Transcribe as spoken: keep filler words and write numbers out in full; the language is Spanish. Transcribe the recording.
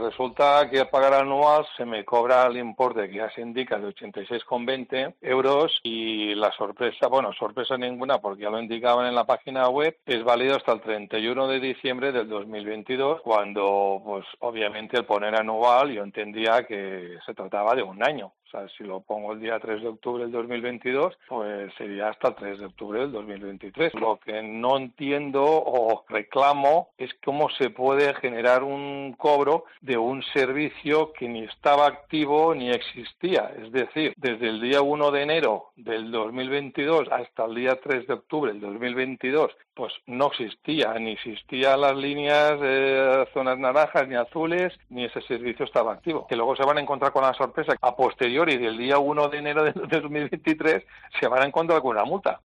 Resulta que al pagar anual se me cobra el importe que ya se indica de ochenta y seis con veinte euros y la sorpresa, bueno, sorpresa ninguna porque ya lo indicaban en la página web, es válido hasta el treinta y uno de diciembre del dos mil veintidós, cuando pues obviamente el poner anual yo entendía que se trataba de un año. O sea, si lo pongo el día tres de octubre del dos mil veintidós, pues sería hasta el tres de octubre del dos mil veintitrés. Lo que no entiendo o reclamo es cómo se puede generar un cobro de un servicio que ni estaba activo ni existía. Es decir, desde el día uno de enero del dos mil veintidós hasta el día tres de octubre del dos mil veintidós, pues no existía, ni existían las líneas eh, zonas naranjas ni azules, ni ese servicio estaba activo. Que luego se van a encontrar con la sorpresa a posteriori del día uno de enero de dos mil veintitrés se van a encontrar con una multa.